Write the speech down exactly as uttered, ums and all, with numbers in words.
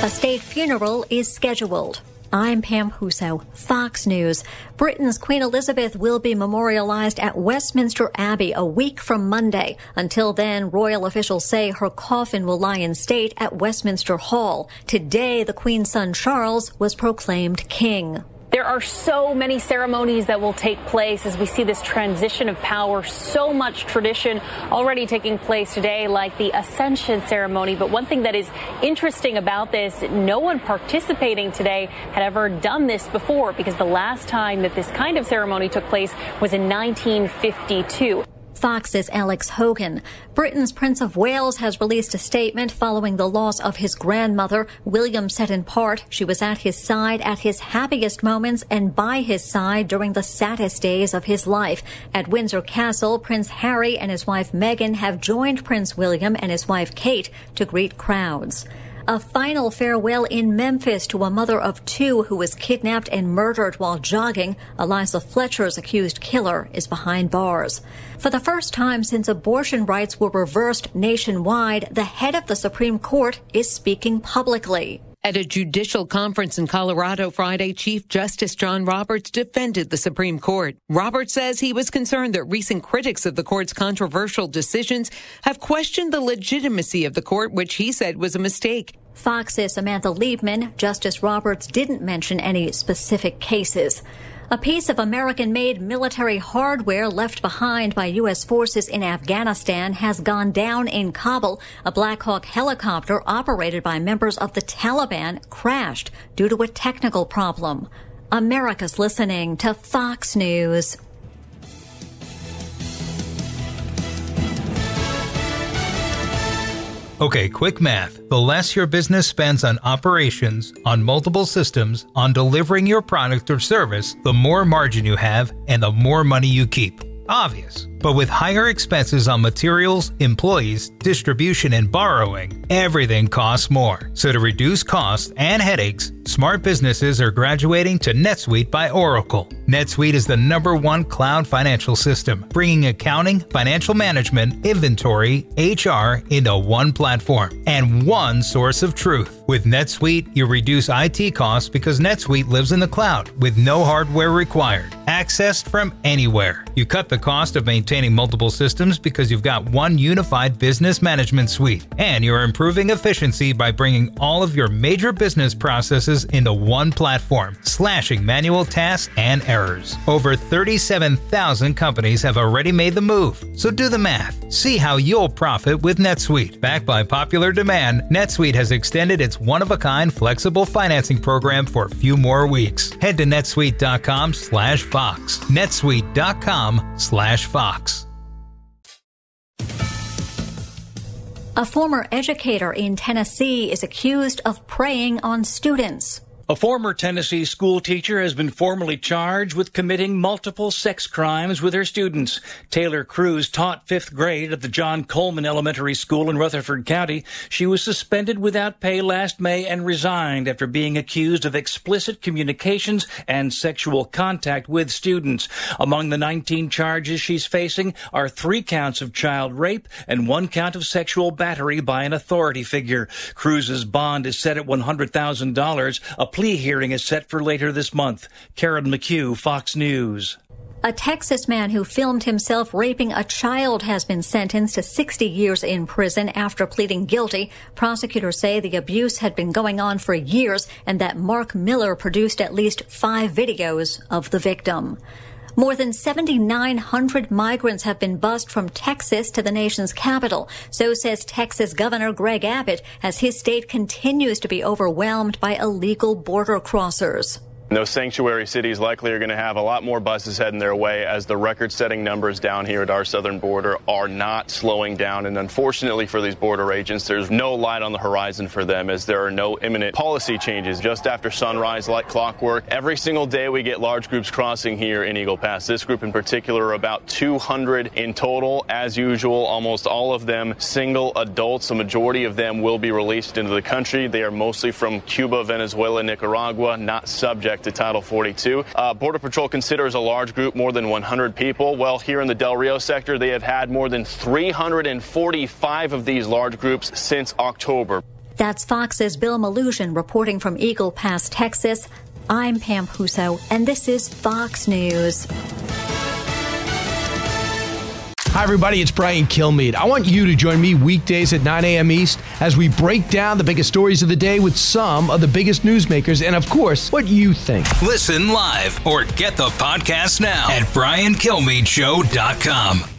A state funeral is scheduled. I'm Pam Huso, Fox News. Britain's Queen Elizabeth will be memorialized at Westminster Abbey a week from Monday. Until then, royal officials say her coffin will lie in state at Westminster Hall. Today, the Queen's son Charles was proclaimed king. There are so many ceremonies that will take place as we see this transition of power. So much tradition already taking place today, like the Ascension ceremony. But one thing that is interesting about this, no one participating today had ever done this before, because the last time that this kind of ceremony took place was in nineteen fifty-two. Fox's Alex Hogan. Britain's Prince of Wales has released a statement following the loss of his grandmother. William said in part, she was at his side at his happiest moments and by his side during the saddest days of his life. At Windsor Castle, Prince Harry and his wife Meghan have joined Prince William and his wife Kate to greet crowds. A final farewell in Memphis to a mother of two who was kidnapped and murdered while jogging. Eliza Fletcher's accused killer is behind bars. For the first time since abortion rights were reversed nationwide, the head of the Supreme Court is speaking publicly. At a judicial conference in Colorado Friday, Chief Justice John Roberts defended the Supreme Court. Roberts says he was concerned that recent critics of the court's controversial decisions have questioned the legitimacy of the court, which he said was a mistake. Fox's Samantha Liebman. Justice Roberts didn't mention any specific cases. A piece of American-made military hardware left behind by U S forces in Afghanistan has gone down in Kabul. A Black Hawk helicopter operated by members of the Taliban crashed due to a technical problem. America's listening to Fox News. Okay, quick math. The less your business spends on operations, on multiple systems, on delivering your product or service, the more margin you have and the more money you keep. Obvious. But with higher expenses on materials, employees, distribution, and borrowing, everything costs more. So to reduce costs and headaches, smart businesses are graduating to NetSuite by Oracle. NetSuite is the number one cloud financial system, bringing accounting, financial management, inventory, H R into one platform and one source of truth. With NetSuite, you reduce I T costs because NetSuite lives in the cloud with no hardware required, accessed from anywhere. You cut the cost of maintaining multiple systems because you've got one unified business management suite, and you're improving efficiency by bringing all of your major business processes into one platform, slashing manual tasks and errors. Over thirty-seven thousand companies have already made the move, so do the math. See how you'll profit with NetSuite. Backed by popular demand, NetSuite has extended its one-of-a-kind flexible financing program for a few more weeks. Head to netsuite.com slash Fox. netsuite.com slash Fox. A former educator in Tennessee is accused of preying on students. A former Tennessee school teacher has been formally charged with committing multiple sex crimes with her students. Taylor Cruz taught fifth grade at the John Coleman Elementary School in Rutherford County. She was suspended without pay last May and resigned after being accused of explicit communications and sexual contact with students. Among the nineteen charges she's facing are three counts of child rape and one count of sexual battery by an authority figure. Cruz's bond is set at one hundred thousand dollars. A plea hearing is set for later this month. Karen McHugh, Fox News. A Texas man who filmed himself raping a child has been sentenced to sixty years in prison after pleading guilty. Prosecutors say the abuse had been going on for years and that Mark Miller produced at least five videos of the victim. More than seven thousand nine hundred migrants have been bused from Texas to the nation's capital. So says Texas Governor Greg Abbott, as his state continues to be overwhelmed by illegal border crossers. Those sanctuary cities likely are going to have a lot more buses heading their way as the record-setting numbers down here at our southern border are not slowing down. And unfortunately for these border agents, there's no light on the horizon for them as there are no imminent policy changes. Just after sunrise, like clockwork, every single day we get large groups crossing here in Eagle Pass. This group in particular, about two hundred in total. As usual, almost all of them single adults. The majority of them will be released into the country. They are mostly from Cuba, Venezuela, Nicaragua, not subject to Title forty-two. Uh, Border Patrol considers a large group more than one hundred people. Well, here in the Del Rio sector, they have had more than three hundred forty-five of these large groups since October. That's Fox's Bill Malugin reporting from Eagle Pass, Texas. I'm Pam Puso, and this is Fox News. Hi, everybody. It's Brian Kilmeade. I want you to join me weekdays at nine a.m. East as we break down the biggest stories of the day with some of the biggest newsmakers and, of course, what you think. Listen live or get the podcast now at brian kilmeade show dot com.